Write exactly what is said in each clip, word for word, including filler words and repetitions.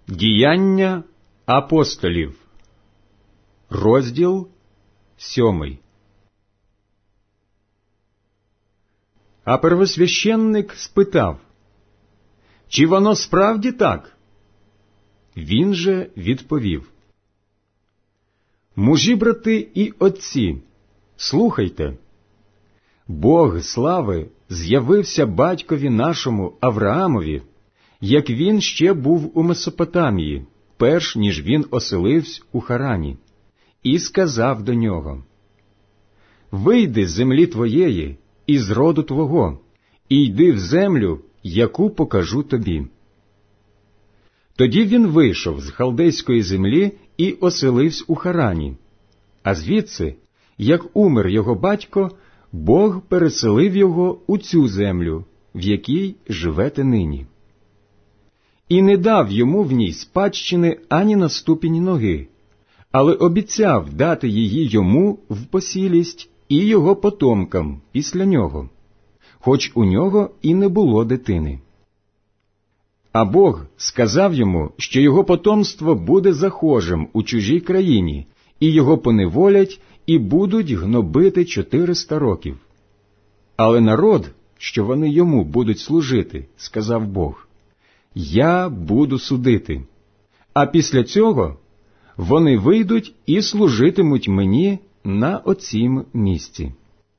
Діяння апостолів, розділ сьомий. А первосвященник спитав, чи воно справді так? Він же відповів: мужі, брати і отці, слухайте. Бог слави з'явився батькові нашому Авраамові, як він ще був у Месопотамії, перш ніж він оселився у Харані, і сказав до нього: «Вийди з землі твоєї і з роду твого, і йди в землю, яку покажу тобі». Тоді він вийшов з халдейської землі і оселився у Харані, а звідси, як умер його батько, Бог переселив його у цю землю, в якій живете нині. І не дав йому в ній спадщини ані на ступінь ноги, але обіцяв дати її йому в посілість і його потомкам після нього, хоч у нього і не було дитини. А Бог сказав йому, що його потомство буде захожим у чужій країні, і його поневолять, і будуть гнобити чотириста років. Але народ, що вони йому будуть служити, сказав Бог, я буду судити, а після цього вони вийдуть і служитимуть мені на оцім місці.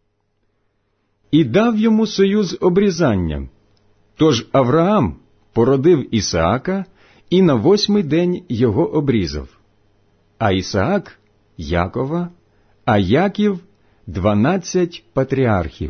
І дав йому союз обрізання. Тож Авраам породив Ісаака і на восьмий день його обрізав, а Ісаак – Якова, а Яків – дванадцять патріархів.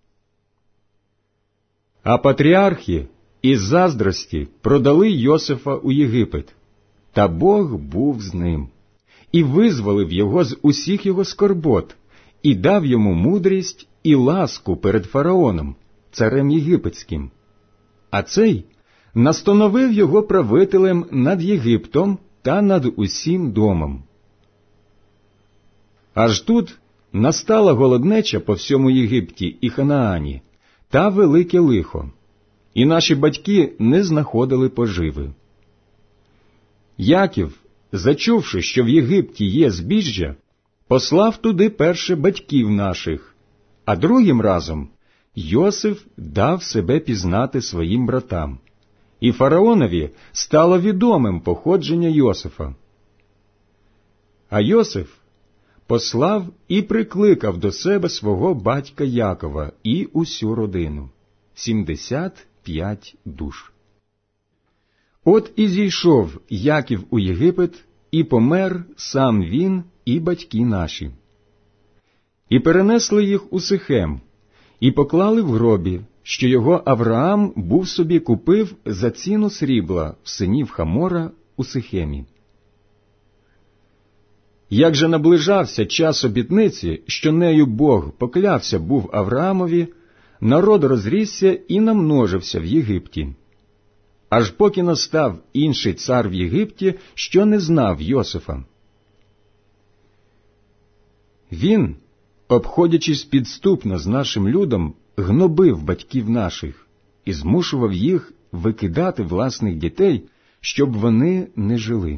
А патріархи із заздрості продали Йосифа у Єгипет, та Бог був з ним, і визволив його з усіх його скорбот, і дав йому мудрість і ласку перед фараоном, царем єгипетським. А цей настановив його правителем над Єгиптом та над усім домом. Аж тут настала голоднеча по всьому Єгипті і Ханаані, та велике лихо, і наші батьки не знаходили поживи. Яків, зачувши, що в Єгипті є збіжжя, послав туди перше батьків наших, а другим разом Йосиф дав себе пізнати своїм братам, і фараонові стало відомим походження Йосифа. А Йосиф послав і прикликав до себе свого батька Якова і усю родину – сімдесят п'ять душ. От і зійшов Яків у Єгипет, і помер сам він і батьки наші. І перенесли їх у Сихем, і поклали в гробі, що його Авраам був собі купив за ціну срібла в синів Хамора у Сихемі. Як же наближався час обітниці, що нею Бог поклявся був Авраамові, народ розрісся і намножився в Єгипті. Аж поки настав інший цар в Єгипті, що не знав Йосифа. Він, обходячись підступно з нашим людом, гнобив батьків наших і змушував їх викидати власних дітей, щоб вони не жили.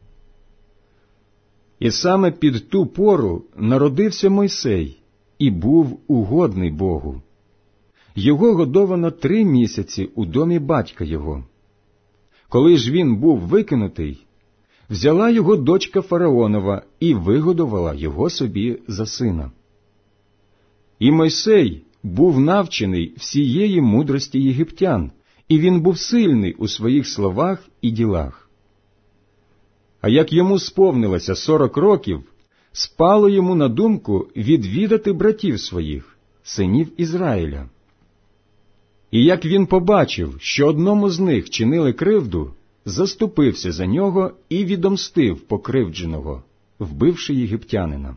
І саме під ту пору народився Мойсей і був угодний Богу. Його годовано три місяці у домі батька його. Коли ж він був викинутий, взяла його дочка фараонова і вигодувала його собі за сина. І Мойсей був навчений всієї мудрості єгиптян, і він був сильний у своїх словах і ділах. А як йому сповнилося сорок років, спало йому на думку відвідати братів своїх, синів Ізраїля. І як він побачив, що одному з них чинили кривду, заступився за нього і відомстив покривдженого, вбивши єгиптянина.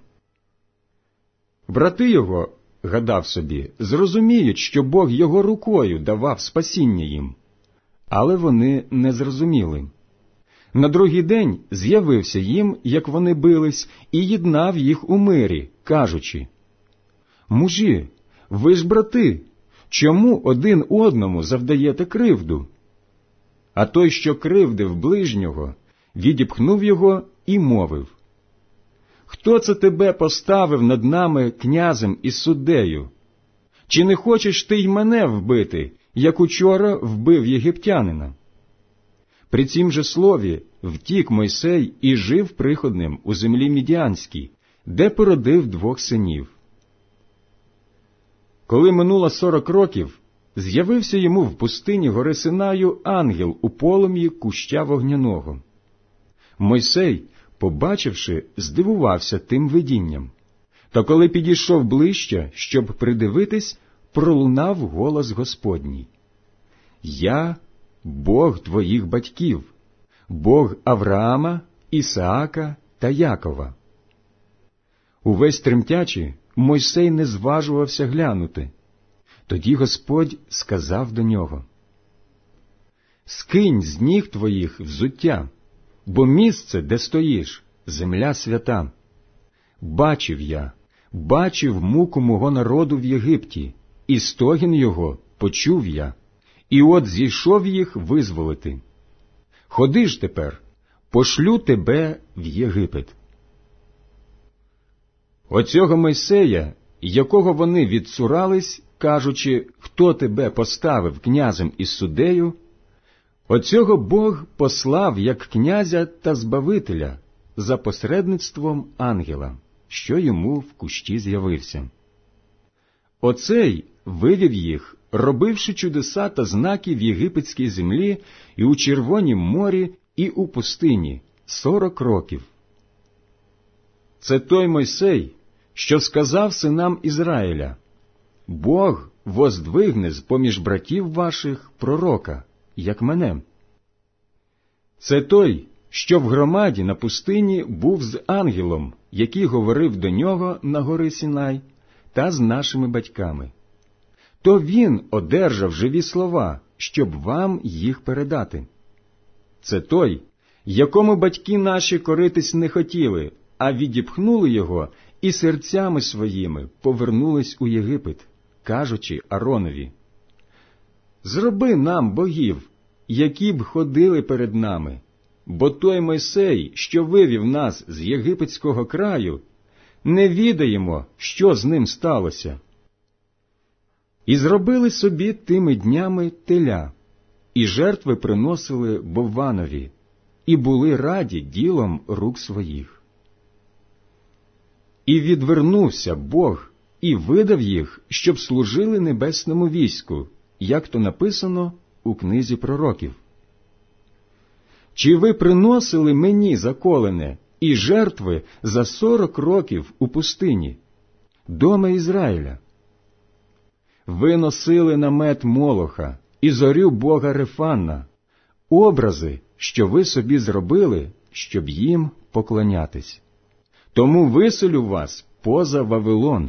Брати його, гадав собі, зрозуміють, що Бог його рукою давав спасіння їм. Але вони не зрозуміли. На другий день з'явився їм, як вони бились, і єднав їх у мирі, кажучи: «Мужі, ви ж брати, чому один одному завдаєте кривду?» А той, що кривдив ближнього, відіпхнув його і мовив: «Хто це тебе поставив над нами князем і суддею? Чи не хочеш ти й мене вбити, як учора вбив єгиптянина?» При цім же слові втік Мойсей і жив приходним у землі Мідіанській, де породив двох синів. Коли минуло сорок років, з'явився йому в пустині гори Синаю ангел у полум'ї куща вогняного. Мойсей, побачивши, здивувався тим видінням. Та коли підійшов ближче, щоб придивитись, пролунав голос Господній: «Я – Бог твоїх батьків, Бог Авраама, Ісаака та Якова». Увесь тремтячи, Мойсей не зважувався глянути. Тоді Господь сказав до нього: «Скинь з ніг твоїх взуття, бо місце, де стоїш, земля свята. Бачив я, бачив муку мого народу в Єгипті, і стогін його почув я, і от зійшов їх визволити. Ходи ж тепер, пошлю тебе в Єгипет». Оцього Мойсея, якого вони відцурались, кажучи: «Хто тебе поставив князем і суддею?», оцього Бог послав як князя та збавителя за посередництвом ангела, що йому в кущі з'явився. Оцей вивів їх, робивши чудеса та знаки в єгипетській землі і у Червонім морі, і у пустині сорок років. Це той Мойсей, що сказав синам Ізраїля: «Бог воздвигне з-поміж братів ваших пророка, як мене». Це той, що в громаді на пустині був з ангелом, який говорив до нього на горі Синай, та з нашими батьками. То він одержав живі слова, щоб вам їх передати. Це той, якому батьки наші коритись не хотіли, а відіпхнули його і серцями своїми повернулись у Єгипет, кажучи Аронові: «Зроби нам богів, які б ходили перед нами, бо той Мойсей, що вивів нас з єгипетського краю, не відаємо, що з ним сталося». І зробили собі тими днями теля, і жертви приносили Бовванові, і були раді ділом рук своїх. І відвернувся Бог, і видав їх, щоб служили небесному війську, як то написано у книзі пророків. «Чи ви приносили мені заколене і жертви за сорок років у пустині, доме Ізраїля? Ви носили намет Молоха і зорю бога Рефанна, образи, що ви собі зробили, щоб їм поклонятись. Тому виселю вас поза Вавилон».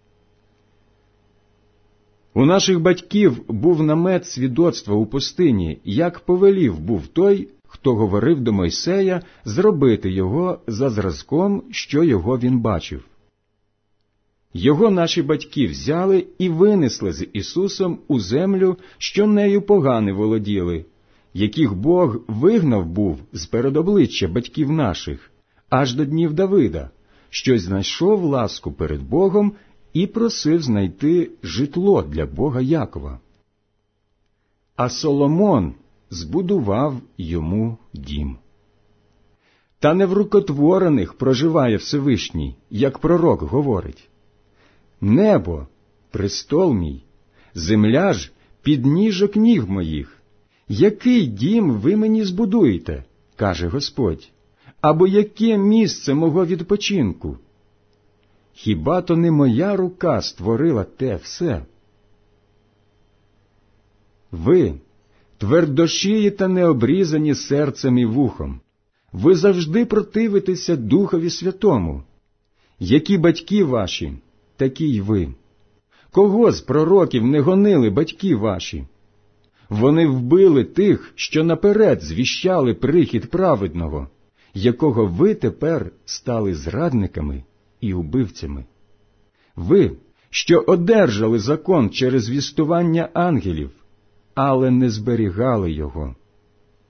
У наших батьків був намет свідоцтва у пустині, як повелів був той, хто говорив до Мойсея зробити його за зразком, що його він бачив. Його наші батьки взяли і винесли з Ісусом у землю, що нею погани володіли, яких Бог вигнав був з перед обличчя батьків наших, аж до днів Давида, що знайшов ласку перед Богом і просив знайти житло для Бога Якова. А Соломон збудував йому дім. Та не в рукотворених проживає Всевишній, як пророк говорить: «Небо – престол мій, земля ж – підніжок ніг моїх. Який дім ви мені збудуєте, – каже Господь, – або яке місце мого відпочинку? Хіба то не моя рука створила те все?» Ви – твердошиї та необрізані серцем і вухом. Ви завжди противитеся Духові Святому. Які батьки ваші, такі й ви. Кого з пророків не гонили батьки ваші? Вони вбили тих, що наперед звіщали прихід праведного, якого ви тепер стали зрадниками і убивцями. Ви, що одержали закон через звістування ангелів, але не зберігали його.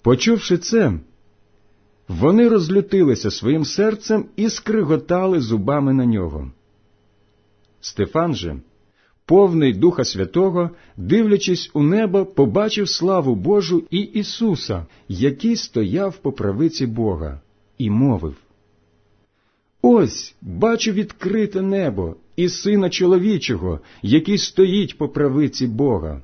Почувши це, вони розлютилися своїм серцем і скриготали зубами на нього. Стефан же, повний Духа Святого, дивлячись у небо, побачив славу Божу і Ісуса, який стояв по правиці Бога, і мовив: «Ось, бачу відкрите небо і Сина Чоловічого, який стоїть по правиці Бога».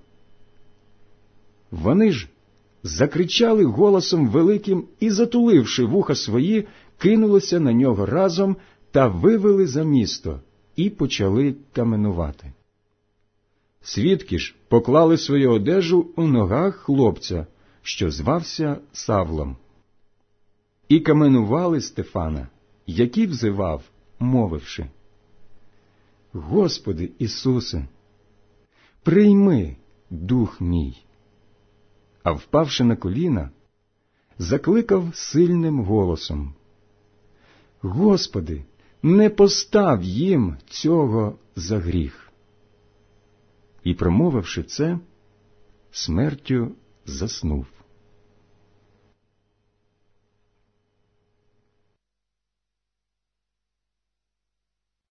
Вони ж закричали голосом великим і, затуливши вуха свої, кинулися на нього разом та вивели за місто і почали каменувати. Свідки ж поклали свою одежу у ногах хлопця, що звався Савлом. І каменували Стефана, який взивав, мовивши: «Господи Ісусе, прийми дух мій». А впавши на коліна, закликав сильним голосом: «Господи, не постав їм цього за гріх». І, промовивши це, смертю заснув.